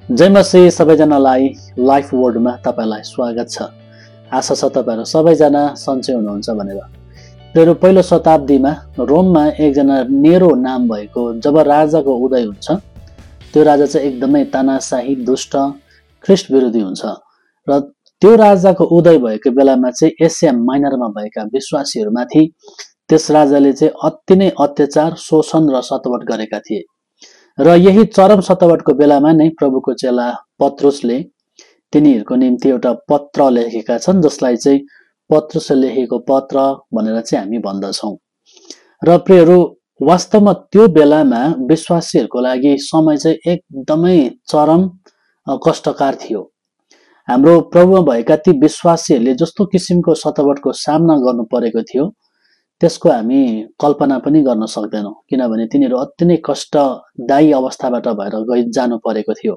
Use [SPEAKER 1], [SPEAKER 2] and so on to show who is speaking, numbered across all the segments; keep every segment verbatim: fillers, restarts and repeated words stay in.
[SPEAKER 1] जय मसी सबैजनालाई लाइफ वर्ल्डमा तपाईलाई स्वागत छ। आशा छ तपाईहरु सबैजना सन्चै हुनुहुन्छ भनेर। तेरो पहिलो शताब्दीमा रोममा एकजना नेरो नाम भएको जब राजाको उदय हुन्छ, त्यो राजा चाहिँ एकदमै तानाशाही, दुष्ट, ख्रिस्ट विरोधी हुन्छ र त्यो राजाको उदय भएको बेलामा चाहिँ एसिया माइनरमा भएका विश्वासीहरुमाथि त्यस राजाले चाहिँ अति नै अत्याचार, शोषण र सतावट गरेका थिए। र यही चरम सतावटको बेलामा नै प्रभुको चेला पत्रुसले तिनीहरूको निम्ति एउटा पत्र लेखेका छन्, जसलाई चाहिँ पत्रुसले लेखेको पत्र भनेर चाहिँ हामी भन्दछौँ। र प्रियहरू, वास्तवमा त्यो बेलामा विश्वासीहरूको लागि समय चाहिँ एकदमै चरम कष्टकार थियो। हाम्रो प्रभुमा भएका ती विश्वासीहरूले जस्तो किसिमको सतावटको सामना गर्नु परेको थियो, त्यसको हामी कल्पना पनि गर्न सक्दैनौं, किनभने तिनीहरू अति नै कष्टदायी अवस्थाबाट भएर गइ जानु परेको थियो।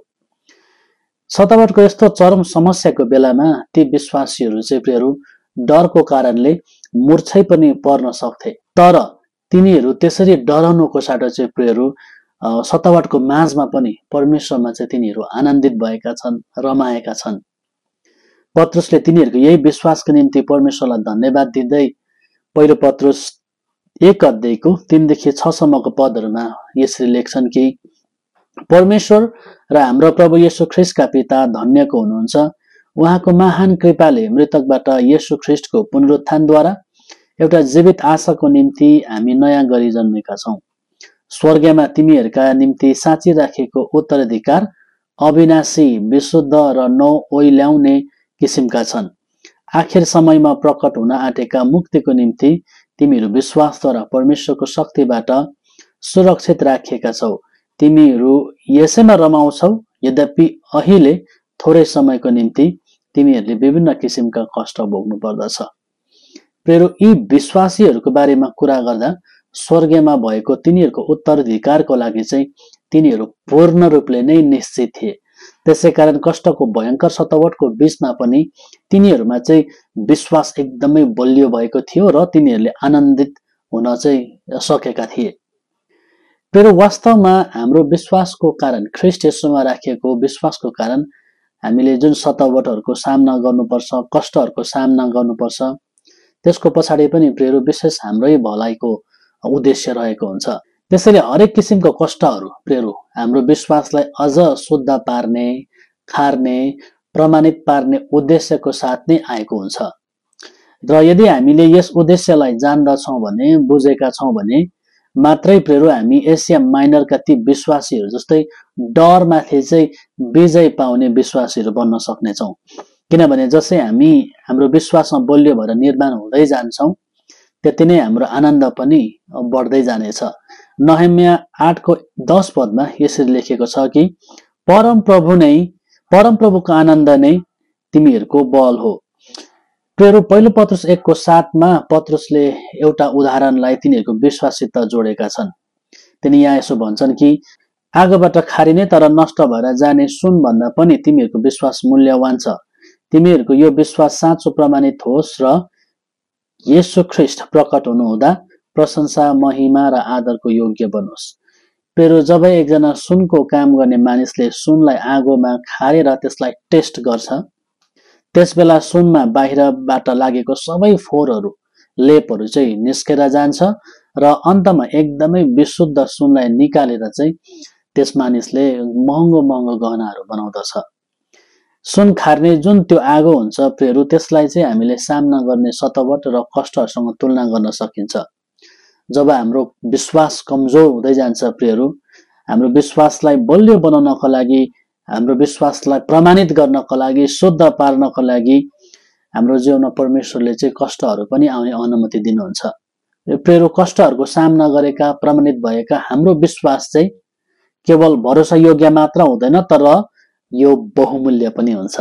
[SPEAKER 1] सतावटको यस्तो चरम समस्याको बेलामा ती विश्वासीहरू चाहिँ प्रियहरू डरको कारणले मूर्छै पनि पर्न सक्थे। तर तिनीहरू त्यसरी डराउनुको साटो चाहिँ प्रियहरू सतावटको माझमा पनि परमेश्वरमा चाहिँ तिनीहरू आनन्दित भएका छन्, रमाएका छन्। पत्रुसले तिनीहरूको यही विश्वासको निम्ति परमेश्वरलाई धन्यवाद दिँदै पहिलो पत्रुस एक अध्यायको तीन देखि छ सम्मको पदहरूमा यसरी लेख्छन् कि परमेश्वर र हाम्रो प्रभु येशू ख्रिस्टका पिता धन्यको हुनुहुन्छ। उहाँको महान कृपाले मृतकबाट येशू ख्रिस्टको पुनरुत्थानद्वारा एउटा जीवित आशाको निम्ति हामी नयाँ गरी जन्मेका छौं। स्वर्गमा तिमीहरूका निम्ति साँची राखेको उत्तराधिकार अविनाशी, विशुद्ध र नौ ओइल्याउने किसिमका छन्। आखिर समयमा प्रकट हुन आँटेका मुक्तिको निम्ति तिमीहरू विश्वासद्वारा परमेश्वरको शक्तिबाट सुरक्षित राखिएका छौ। तिमीहरू यसैमा रमाउँछौ, यद्यपि अहिले थोरै समयको निम्ति तिमीहरूले विभिन्न किसिमका कष्ट भोग्नु पर्दछ। प्रियहरू, यी विश्वासीहरूको बारेमा कुरा गर्दा स्वर्गमा भएको तिनीहरूको उत्तराधिकारको लागि चाहिँ तिनीहरू पूर्ण रूपले नै निश्चित थिए। त्यसैकारण कष्टको भयंकर सतावटको बीचमा पनि तिनीहरूमा चाहिँ विश्वास एकदमै बलियो भएको थियो र तिनीहरूले आनन्दित हुन चाहिँ सकेका थिए। तर वास्तवमा हाम्रो विश्वासको कारण, ख्रिस्ट येशूमा राखिएको विश्वासको कारण हामीले जुन सतावटहरूको सामना गर्नुपर्छ, कष्टहरूको सामना गर्नुपर्छ, त्यसको पछाडि पनि प्रियहरू विशेष हाम्रै भलाइको उद्देश्य रहेको हुन्छ। त्यसैले हरेक किसिमको कष्टहरू प्रियहरू हाम्रो विश्वासलाई अझ शुद्ध पार्ने, खार्ने, प्रमाणित पार्ने उद्देश्यको साथ नै आएको हुन्छ। र यदि हामीले यस उद्देश्यलाई जान्दछौं भने, बुझेका छौं भने मात्रै प्रियहरू हामी एसिया माइनरका ती विश्वासीहरू जस्तै डरमाथि चाहिँ विजय पाउने विश्वासीहरू बन्न सक्नेछौं। किनभने जसै हामी हाम्रो विश्वासमा बलियो भएर निर्माण हुँदै जान्छौं, त्यति नै हाम्रो आनन्द पनि बढ्दै जानेछ। नहम्या आठको दस पदमा यसरी लेखेको छ कि परम प्रभु नै परम प्रभुको आनन्द नै तिमीहरूको बल हो। प्रियहरू, पहिलो पत्रुस एकको सातमा पत्रुसले एउटा उदाहरणलाई तिनीहरूको विश्वाससित जोडेका छन्। तिनी यहाँ यसो भन्छन् कि आगोबाट खारिने तर नष्ट भएर जाने सुन भन्दा पनि तिमीहरूको विश्वास मूल्यवान छ। तिमीहरूको यो विश्वास साँचो प्रमाणित होस् र येशू ख्रिस्ट प्रकट हुनुहुँदा प्रशंसा, महिमा र आदरको योग्य बनोस्। प्रियहरू, जब एकजना सुनको काम गर्ने मानिसले सुनलाई आगोमा खारेर त्यसलाई टेस्ट गर्छ, त्यसबेला सुनमा बाहिरबाट लागेको सबै फोहोरहरू, लेपहरू चाहिँ निस्केर जान्छ र अन्तमा एकदमै विशुद्ध सुनलाई निकालेर चाहिँ त्यस मानिसले महँगो महँगो गहनाहरू बनाउँदछ। सुन खार्ने जुन त्यो आगो हुन्छ प्रियहरू, त्यसलाई चाहिँ हामीले सामना गर्ने सतावट र कष्टहरूसँग तुलना गर्न सकिन्छ। जब हाम्रो विश्वास कमजोर हुँदै जान्छ प्रियहरू, हाम्रो विश्वासलाई बलियो बनाउनको लागि, हाम्रो विश्वासलाई प्रमाणित गर्नको लागि, शुद्ध पार्नको लागि हाम्रो जीवनमा परमेश्वरले चाहिँ कष्टहरू पनि आउने अनुमति दिनुहुन्छ। प्रियहरू, कष्टहरूको सामना गरेका, प्रमाणित भएका हाम्रो विश्वास चाहिँ केवल भरोसा योग्य मात्र हुँदैन, तर यो बहुमूल्य पनि हुन्छ।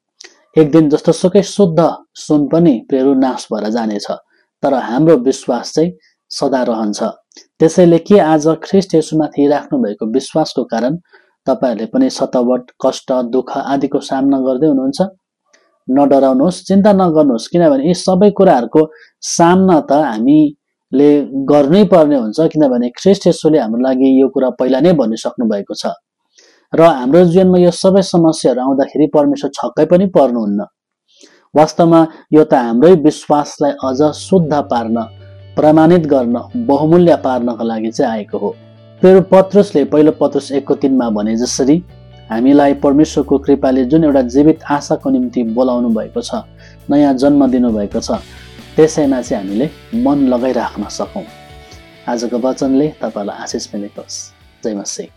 [SPEAKER 1] एक दिन जस्तो सुकै शुद्ध सुन पनि प्रियहरू नाश भएर जानेछ, तर हाम्रो विश्वास चाहिँ सदा रहन्छ। त्यसैले के आज ख्रिस्ट येशूमाथि राख्नु भएको विश्वासको कारण तपाईहरुले पनि सतावट, कष्ट, दुःख आदिको सामना गर्दै हुनुहुन्छ? नडराउनुहोस्, चिन्ता नगर्नुहोस्, किनभने यी सबै कुराहरुको सामना त हामीले गर्नै पर्ने हुन्छ, किनभने ख्रिस्ट येशूले हाम्रो लागि यो कुरा पहिला नै भनिसक्नु भएको छ। र हाम्रो जीवनमा यो सबै समस्याहरू आउँदाखेरि परमेश्वर छक्कै पनि पर्नुहुन्न। वास्तवमा यो त हाम्रै विश्वासलाई अझ शुद्ध पार्न, प्रमाणित गर्न, बहुमूल्य पार्नका लागि चाहिँ आएको हो। प्रिय पत्रुसले पहिलो पत्रुस एकको तीनमा भने जसरी हामीलाई परमेश्वरको कृपाले जुन एउटा जीवित आशाको निम्ति बोलाउनु भएको छ, नयाँ जन्म दिनुभएको छ, त्यसैमा चाहिँ हामीले मन लगाइराख्न सकौँ। आजको वचनले तपाईँलाई आशिष मिलेको होस्। जय मसीह।